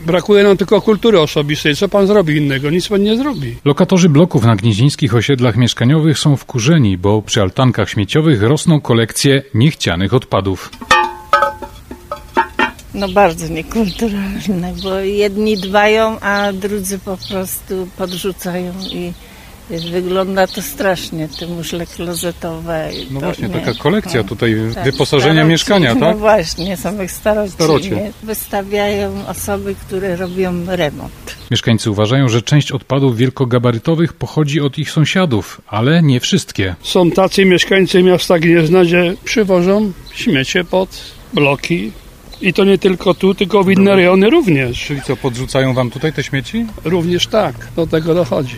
Brakuje nam tylko kultury osobistej. Co pan zrobi innego? Nic pan nie zrobi. Lokatorzy bloków na gnieźnieńskich osiedlach mieszkaniowych są wkurzeni, bo przy altankach śmieciowych rosną kolekcje niechcianych odpadów. No bardzo niekulturalne, bo jedni dbają, a drudzy po prostu podrzucają i wygląda to strasznie, te muszle klozetowe. No właśnie, taka kolekcja tutaj, wyposażenia staroci, mieszkania, tak? No właśnie, samych staroci. Wystawiają osoby, które robią remont. Mieszkańcy uważają, że część odpadów wielkogabarytowych pochodzi od ich sąsiadów, ale nie wszystkie. Są tacy mieszkańcy miasta Gniezna, że przywożą śmiecie pod bloki. I to nie tylko tu, tylko w inne rejony również. Czyli co, podrzucają wam tutaj te śmieci? Również tak, do tego dochodzi.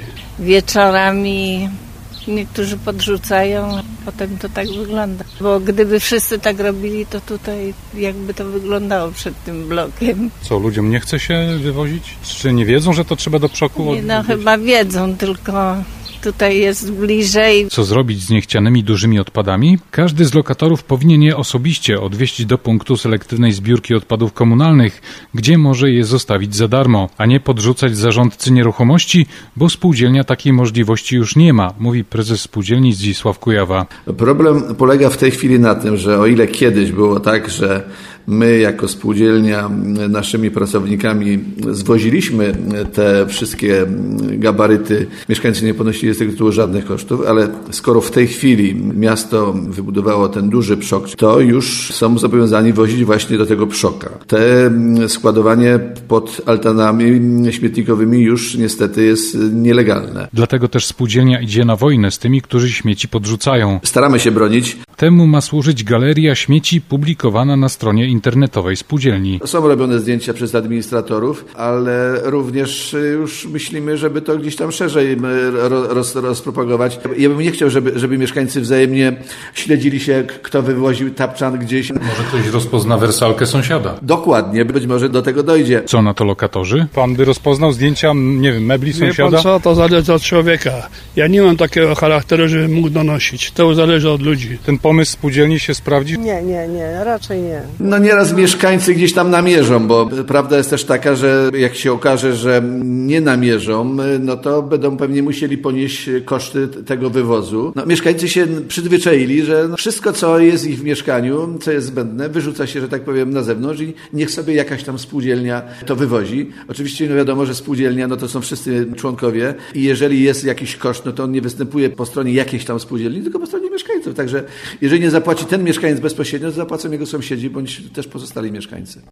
Wieczorami niektórzy podrzucają, potem to tak wygląda. Bo gdyby wszyscy tak robili, to tutaj jakby to wyglądało przed tym blokiem. Co, ludziom nie chce się wywozić? Czy nie wiedzą, że to trzeba do przoku odwieźć? No chyba wiedzą, tylko tutaj jest bliżej. Co zrobić z niechcianymi dużymi odpadami? Każdy z lokatorów powinien je osobiście odwieźć do punktu selektywnej zbiórki odpadów komunalnych, gdzie może je zostawić za darmo, a nie podrzucać zarządcy nieruchomości, bo spółdzielnia takiej możliwości już nie ma, mówi prezes spółdzielni Zdzisław Kujawa. Problem polega w tej chwili na tym, że o ile kiedyś było tak, że my jako spółdzielnia naszymi pracownikami zwoziliśmy te wszystkie gabaryty, mieszkańcy nie ponosili z tego tytułu żadnych kosztów, ale skoro w tej chwili miasto wybudowało ten duży przok, to już są zobowiązani wozić właśnie do tego przoka. Te składowanie pod altanami śmietnikowymi już niestety jest nielegalne. Dlatego też spółdzielnia idzie na wojnę z tymi, którzy śmieci podrzucają. Staramy się bronić. Temu ma służyć galeria śmieci publikowana na stronie internetowej spółdzielni. Są robione zdjęcia przez administratorów, ale również już myślimy, żeby to gdzieś tam szerzej rozpropagować. Ja bym nie chciał, żeby mieszkańcy wzajemnie śledzili się, kto wywoził tapczan gdzieś. Może ktoś rozpozna wersalkę sąsiada. Dokładnie, być może do tego dojdzie. Co na to lokatorzy? Pan by rozpoznał zdjęcia, nie wiem, mebli sąsiada? Wie pan co, to zależy od człowieka. Ja nie mam takiego charakteru, żebym mógł donosić. To zależy od ludzi. Ten pomysł spółdzielni się sprawdzi? Nie, raczej nie. No nieraz mieszkańcy gdzieś tam namierzą, bo prawda jest też taka, że jak się okaże, że nie namierzą, no to będą pewnie musieli ponieść koszty tego wywozu. No, mieszkańcy się przyzwyczaili, że wszystko, co jest ich w mieszkaniu, co jest zbędne, wyrzuca się, że tak powiem, na zewnątrz i niech sobie jakaś tam spółdzielnia to wywozi. Oczywiście no wiadomo, że spółdzielnia, no to są wszyscy członkowie i jeżeli jest jakiś koszt, no to on nie występuje po stronie jakiejś tam spółdzielni, tylko po stronie mieszkańców. Także jeżeli nie zapłaci ten mieszkaniec bezpośrednio, to zapłacą jego sąsiedzi bądź też pozostali mieszkańcy.